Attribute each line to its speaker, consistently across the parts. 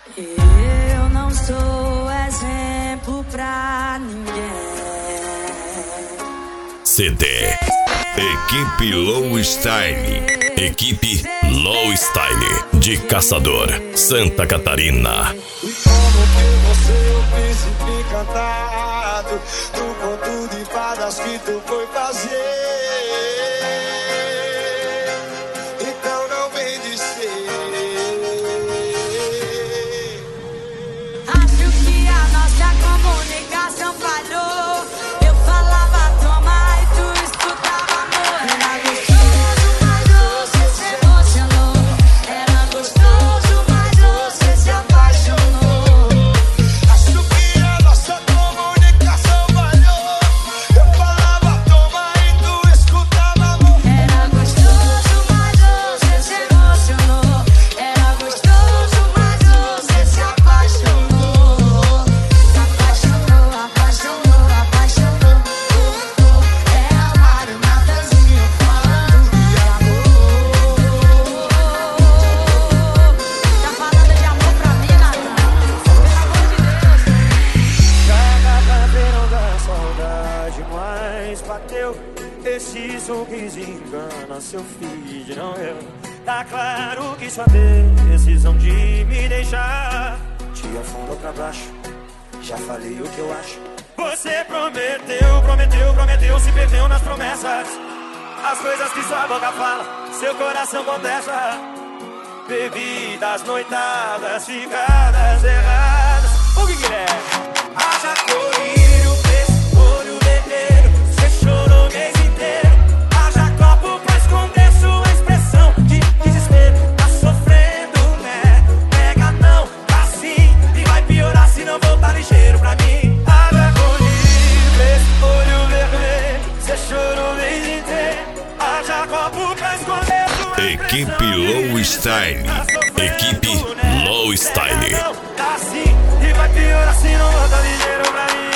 Speaker 1: Eu não sou exemplo pra ninguém.
Speaker 2: CD Equipe Low Style. Equipe Low Style de Caçador, Santa Catarina.
Speaker 3: E como que você o príncipe encantado do conto de fadas que tu foi fazer? Então não vem dizer.
Speaker 1: Acho que a nossa comunicação falhou. Eu falava toma e tu escutava amor. Era gostoso, mas você se emocionou. Era gostoso, mas você se apaixonou.
Speaker 3: Acho que a nossa comunicação falhou. Eu falava toma e tu escutava amor.
Speaker 1: Era gostoso, mas você se emocionou. Era gostoso, mas você se apaixonou. Apaixonou, apaixonou, apaixonou. É amar o Natanzinho falando de amor. Tá falando de amor pra mim, Natan? Pelo amor de Deus.
Speaker 3: Cada bandeirão da saudade mais bateu. Esse sorriso engana seu filho, não eu. Tá claro que sua decisão de me deixar te afundou pra baixo. Já falei o que eu acho. Você prometeu, prometeu, prometeu, se perdeu nas promessas. As coisas que sua boca fala, seu coração contesta. Bebidas, noitadas, ficadas erradas. O que é? Haja colírio, esse olho vermelho. Você chorou o mês inteiro. Haja copo pra esconder sua expressão de desespero. Tá sofrendo, né? Pega não, assim. E vai piorar se não voltar ligeiro pra mim. Haja colírio, esse olho vermelho. Você chorou o mês inteiro. Haja copo pra esconder sua expressão.
Speaker 2: Equipe Low Style. Equipe Low Style.
Speaker 3: Tá assim, e vai piorar se não volta ligeiro pra mim.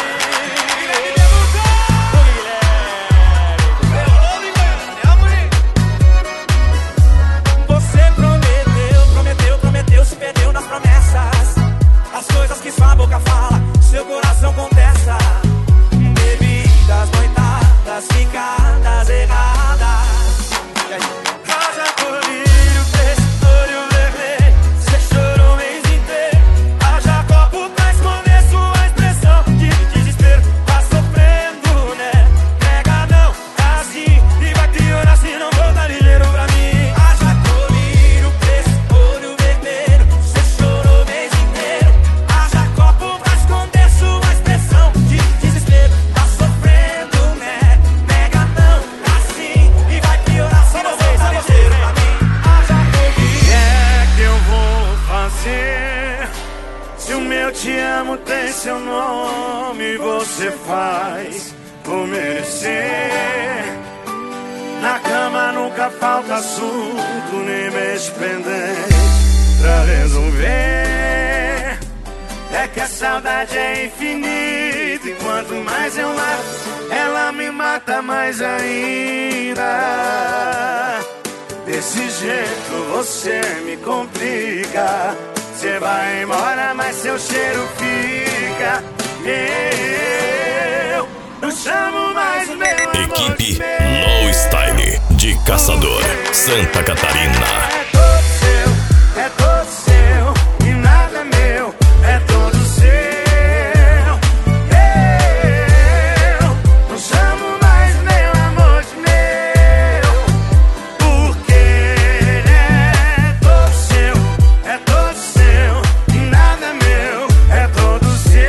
Speaker 3: Você prometeu, prometeu, prometeu, se perdeu nas promessas. As coisas que sua boca fala, seu coração contesta. Bebidas, noitadas, ficadas erradas. E aí? Haja colírio, esse olho vermelho. Você chorou o mês inteiro. Haja copo pra esconder sua expressão de desespero. Tá sofrendo, né? Nega não, tá assim. E vai piorar se não voltar ligeiro pra mim. Haja colírio, esse olho vermelho. Você chorou o mês inteiro. Haja copo pra esconder sua expressão de desespero. Tá sofrendo, né? Nega não, tá assim. E vai piorar se não voltar ligeiro pra mim. Haja colírio. O que é que eu vou fazer? Se o meu te amo tem seu nome, você faz por merecer. Na cama nunca falta assunto, nem mês pendente pra resolver. É que a saudade é infinita e quanto mais eu mato, ela me mata mais ainda. Desse jeito você me complica. Você vai embora, mas seu cheiro fica. Eu não chamo mais meu amor.
Speaker 2: Equipe Low Style de Caçador, Santa Catarina.
Speaker 3: É todo seu, e nada é meu, é todo seu. Eu não chamo mais meu amor de meu, porque ele é todo seu, e nada é meu, é todo seu.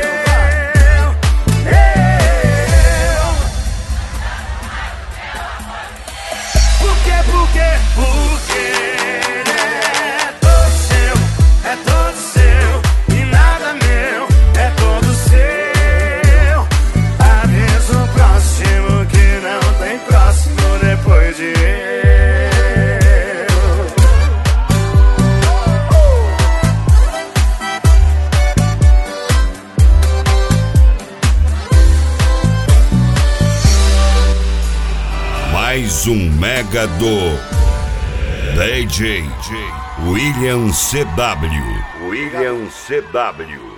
Speaker 3: Porque ele é todo seu, e nada meu, é todo seu. Aviso o próximo que não tem próximo depois de eu.
Speaker 2: Mais um mega do DJ William CW. William CW.